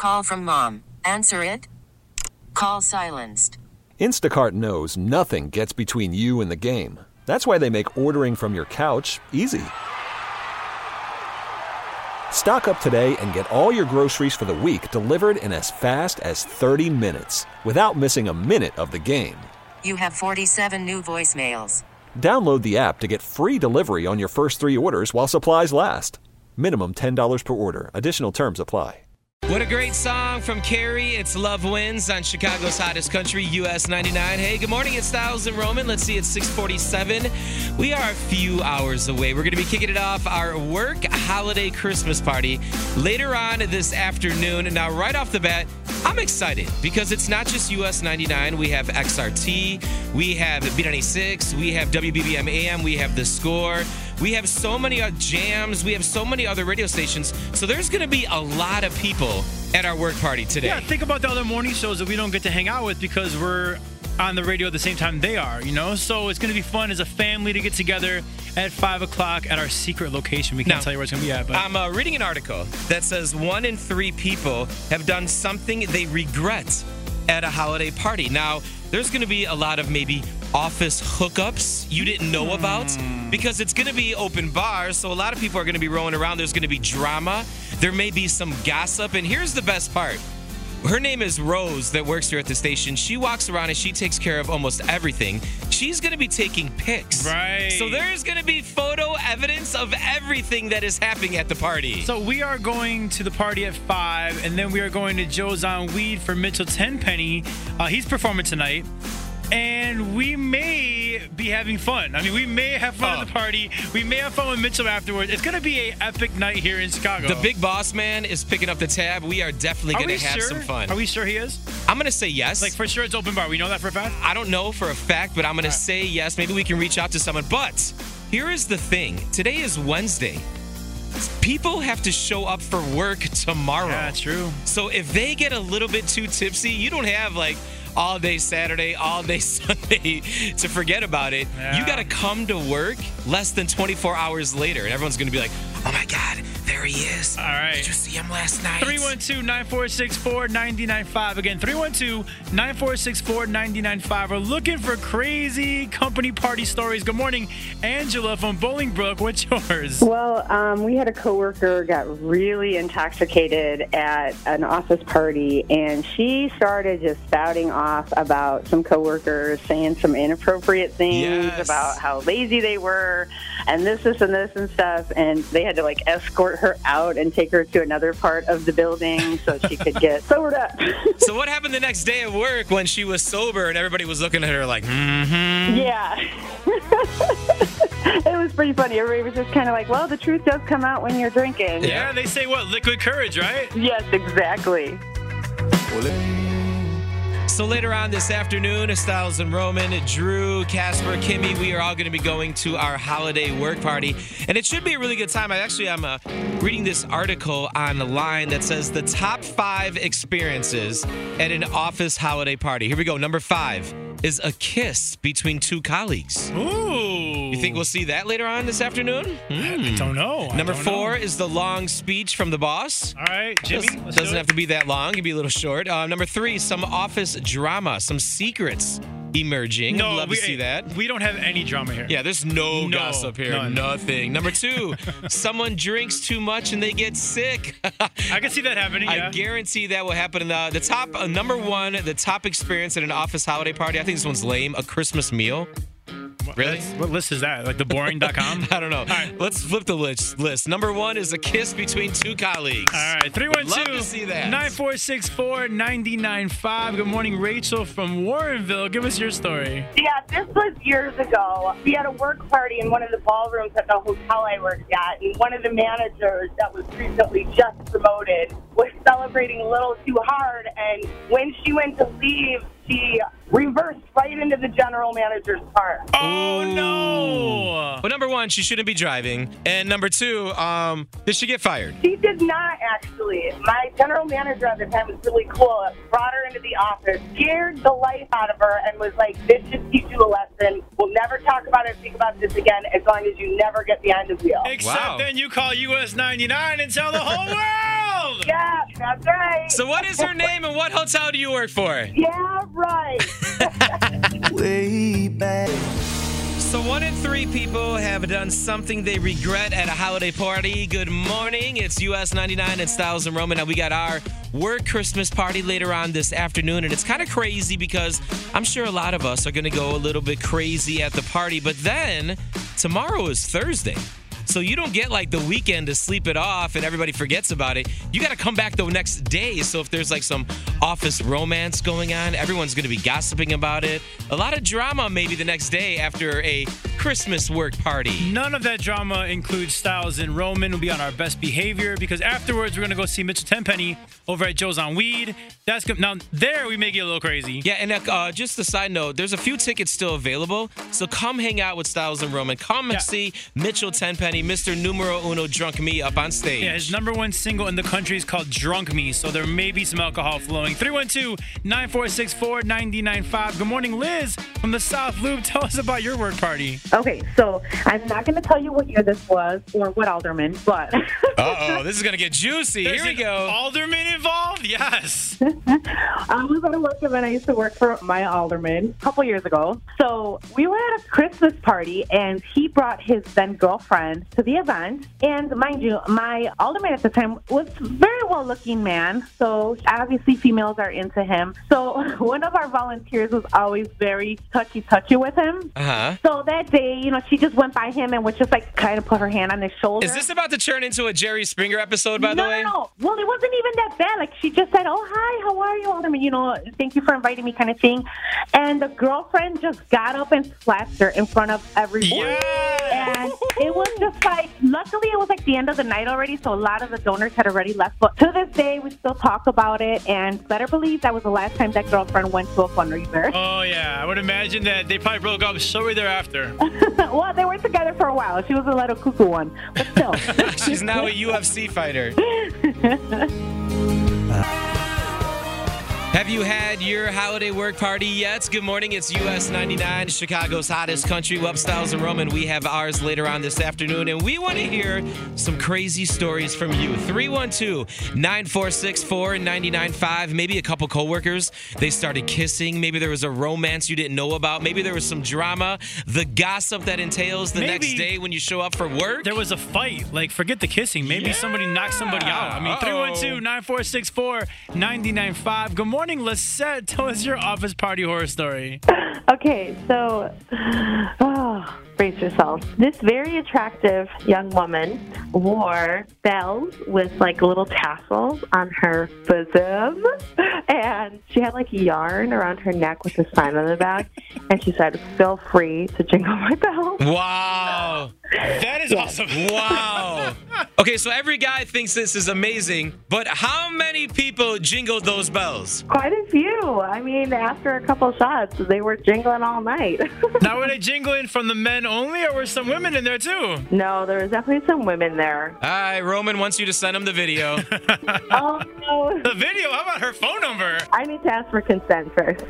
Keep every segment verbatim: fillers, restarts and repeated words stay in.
Call from mom. Answer it. Call silenced. Instacart knows nothing gets between you and the game. That's why they make ordering from your couch easy. Stock up today and get all your groceries for the week delivered in as fast as thirty minutes without missing a minute of the game. You have forty-seven new voicemails. Download the app to get free delivery on your first three orders while supplies last. Minimum ten dollars per order. Additional terms apply. What a great song from Carrie. It's Love Wins on Chicago's hottest country, U S ninety-nine. Hey, good morning. It's Styles and Roman. Let's see, it's six forty-seven. We are a few hours away. We're going to be kicking it off our work holiday Christmas party later on this afternoon. Now, right off the bat, I'm excited because it's not just U S ninety-nine. We have X R T. We have B ninety-six. We have W B B M A M. We have The Score. We have so many uh, jams. We have so many other radio stations. So there's going to be a lot of people at our work party today. Yeah, think about the other morning shows that we don't get to hang out with because we're on the radio at the same time they are, you know? So it's going to be fun as a family to get together at five o'clock at our secret location. We can't now, tell you where it's going to be at. But I'm uh, reading an article that says one in three people have done something they regret at a holiday party. Now, there's going to be a lot of maybe office hookups you didn't know about because it's going to be open bars, so a lot of people are going to be rolling around. There's going to be drama. There may be some gossip, and here's the best part. Her name is Rose that works here at the station. She walks around and she takes care of almost everything. She's going to be taking pics. Right. So there's going to be photo evidence of everything that is happening at the party. So we are going to the party at five, and then we are going to Joe's on Weed for Mitchell Tenpenny. Uh, he's performing tonight. And we may be having fun. I mean, we may have fun oh. at the party. We may have fun with Mitchell afterwards. It's going to be an epic night here in Chicago. The big boss man is picking up the tab. We are definitely going to have sure? some fun. Are we sure he is? I'm going to say yes. Like, for sure it's open bar. We know that for a fact? I don't know for a fact, but I'm going All to right. say yes. Maybe we can reach out to someone. But here is the thing. Today is Wednesday. People have to show up for work tomorrow. Yeah, true. So if they get a little bit too tipsy, you don't have like all day Saturday, all day Sunday to forget about it. Yeah. You got to come to work less than twenty-four hours later, and everyone's going to be like, oh my God, there he is. All right. Did you see him last night? three one two, nine four six, four nine nine five. Again, three one two, nine four six, four nine nine five. We're looking for crazy company party stories. Good morning, Angela from Bolingbrook. What's yours? Well, um, we had a coworker got really intoxicated at an office party, and she started just spouting off about some coworkers saying some inappropriate things Yes. about how lazy they were, and this, this, and this, and stuff. And they had to like escort her out and take her to another part of the building so she could get sobered up. So what happened the next day at work when she was sober and everybody was looking at her like, mm-hmm? Yeah. It was pretty funny. Everybody was just kind of like, well, the truth does come out when you're drinking. Yeah, they say what? Liquid courage, right? Yes, exactly. So later on this afternoon, Styles and Roman, Drew, Casper, Kimmy, we are all going to be going to our holiday work party. And it should be a really good time. I actually am uh, reading this article online that says the top five experiences at an office holiday party. Here we go. Number five is a kiss between two colleagues. Ooh. You think we'll see that later on this afternoon? I don't know. I Number don't four know. is the long speech from the boss. All right, Jimmy. Doesn't, let's doesn't do have it. to be that long. It can be a little short. Uh, number three, some office drama, some secrets emerging. No, I'd love we, to see that. We don't have any drama here. Yeah, there's no, No, gossip here. none. Nothing. Number two, someone drinks too much and they get sick. I can see that happening. I Yeah. guarantee that will happen. In the, the top, uh, number one, the top experience at an office holiday party. I think this one's lame. A Christmas meal. Really? That's- What list is that? Like the boring dot com? I don't know. right. Let's flip the list. list. Number one is a kiss between two colleagues. All right, three one Love two, to see that. nine four six, four nine nine five. Good morning, Rachel from Warrenville. Give us your story. Yeah, this was years ago. We had a work party in one of the ballrooms at the hotel I worked at, and one of the managers that was recently just promoted was celebrating a little too hard, and when she went to leave, she reversed right into the general manager's car. Oh, no. Well, number one, she shouldn't be driving. And number two, um, did she get fired? She did not, actually. My general manager at the time was really cool. Brought her into the office, scared the life out of her, and was like, this should teach you a lesson. We'll never talk about it, think about this again, as long as you never get behind the wheel. Except Wow. then you call U S ninety-nine and tell the whole world. world. Yeah, that's right. So what is her name and what hotel do you work for? Yeah, right. Way back. So one in three people have done something they regret at a holiday party. Good morning. It's U S ninety-nine and Styles and Roman. Now we got our work Christmas party later on this afternoon, and it's kind of crazy because I'm sure a lot of us are going to go a little bit crazy at the party. But then tomorrow is Thursday. So you don't get like the weekend to sleep it off and everybody forgets about it. You got to come back the next day. So if there's like some office romance going on, everyone's going to be gossiping about it. A lot of drama maybe the next day after a Christmas work party. None of that drama includes Styles and Roman. We'll be on our best behavior because afterwards we're going to go see Mitchell Tenpenny over at Joe's on Weed. That's good. Now there we may get a little crazy. Yeah, and uh, just a side note, there's a few tickets still available. So come hang out with Styles and Roman. Come and Yeah. see Mitchell Tenpenny, Mister Numero Uno Drunk Me up on stage. Yeah, his number one single in the country is called Drunk Me, so there may be some alcohol flowing. three one two, nine four six four, nine nine five. Good morning, Liz from the South Loop. Tell us about your work party. Okay, so I'm not going to tell you what year this was or what alderman, but Uh-oh, this is going to get juicy. There's Here we an go. Alderman involved? Yes. I was at a work event. I used to work for my alderman a couple years ago. So we were at a Christmas party, and he brought his then girlfriend to the event. And mind you, my alderman at the time was a very well-looking man. So obviously females are into him. So one of our volunteers was always very touchy-touchy with him. Uh-huh. So that day, you know, she just went by him and was just like kind of put her hand on his shoulder. Is this about to turn into a Jerry Springer episode, by no, the way? No, no. Well, it wasn't even that bad. Like, she just said, oh, hi, how are you, Alderman? You know, thank you for inviting me kind of thing. And the girlfriend just got up and slapped her in front of everyone. Yeah. And it was just like, luckily it was like the end of the night already, so a lot of the donors had already left. But to this day, we still talk about it, and better believe that was the last time that girlfriend went to a fundraiser. Oh, yeah. I would imagine that they probably broke up shortly thereafter. Well, they were together for a while. She was a little cuckoo one, but still. She's now a U F C fighter. Have you had your holiday work party yet? Good morning. It's U S ninety-nine, Chicago's hottest country. Web Styles and Roman. We have ours later on this afternoon, and we want to hear some crazy stories from you. three one two, nine four six four, nine nine five. Maybe a couple coworkers, they started kissing. Maybe there was a romance you didn't know about. Maybe there was some drama. The gossip that entails the Maybe next day when you show up for work. There was a fight. Like, forget the kissing. Maybe Yeah. somebody knocked somebody out. I mean, Uh-oh. three one two, nine four six four, nine nine five. Good morning, Lisette. Tell us your office party horror story. Okay, so, oh, brace yourself. This very attractive young woman wore bells with like little tassels on her bosom, and she had like yarn around her neck with a sign on the back, and she said, "Feel free to jingle my bells." Wow. That is awesome. Wow. Okay, so every guy thinks this is amazing, but how many people jingled those bells? Quite a few. I mean, after a couple shots, they were jingling all night. Now, were they jingling from the men only, or were some women in there too? No, there was definitely some women there. All right, Roman wants you to send him the video. Oh, no. The video? How about her phone number? I need to ask for consent first.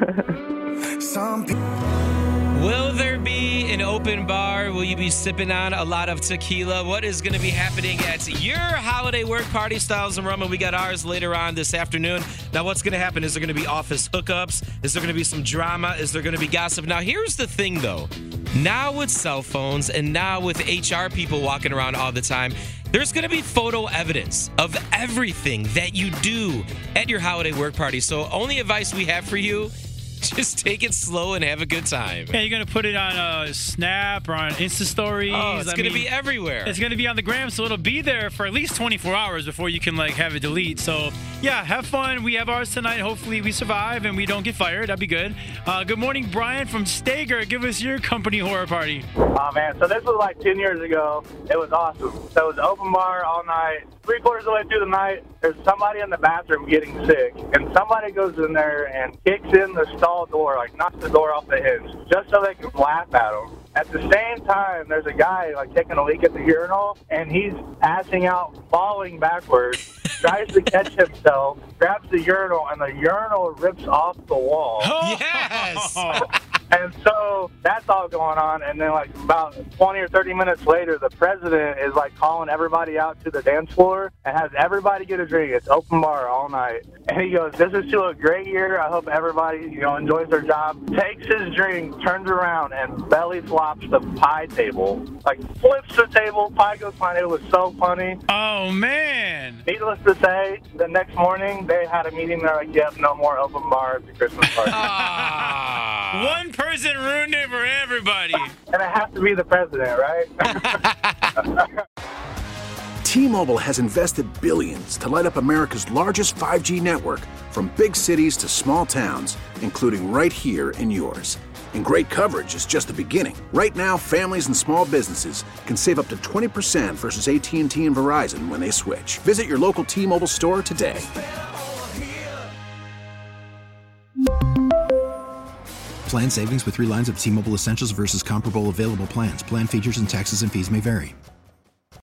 Some people. Will there be an open bar? Will you be sipping on a lot of tequila? What is going to be happening at your holiday work party, Styles and Roman? We got ours later on this afternoon. Now, what's going to happen? Is there going to be office hookups? Is there going to be some drama? Is there going to be gossip? Now, here's the thing, though. Now with cell phones and now with H R people walking around all the time, there's going to be photo evidence of everything that you do at your holiday work party. So only advice we have for you, just take it slow and have a good time. Yeah, you're going to put it on a Snap or on Insta Stories. Oh, it's I going to mean, be everywhere. It's going to be on the gram, so it'll be there for at least twenty-four hours before you can, like, have it delete. So, yeah, have fun. We have ours tonight. Hopefully we survive and we don't get fired. That'd be good. Uh, good morning, Brian from Stager. Give us your company horror party. Oh, man. So this was like ten years ago. It was awesome. So it was open bar all night. Three quarters of the way through the night, there's somebody in the bathroom getting sick. And somebody goes in there and kicks in the stall door, like knocks the door off the hinge, just so they can laugh at him. At the same time, there's a guy like taking a leak at the urinal, and he's passing out, falling backwards, tries to catch himself, grabs the urinal, and the urinal rips off the wall. Yes! And so that's all going on. And then like about twenty or thirty minutes later, the president is like calling everybody out to the dance floor and has everybody get a drink. It's open bar all night. And he goes, this is to a great year. I hope everybody, you know, enjoys their job. Takes his drink, turns around, and belly flops the pie table. Like flips the table, pie goes flying. It was so funny. Oh, man. Needless to say, the next morning they had a meeting. They're like, yep, no more open bar at the Christmas party. One person ruined it for everybody. And it has to be the president, right? T-Mobile has invested billions to light up America's largest five G network, from big cities to small towns, including right here in yours. And great coverage is just the beginning. Right now, families and small businesses can save up to twenty percent versus A T and T and Verizon when they switch. Visit your local T-Mobile store today. Plan savings with three lines of T-Mobile Essentials versus comparable available plans. Plan features and taxes and fees may vary.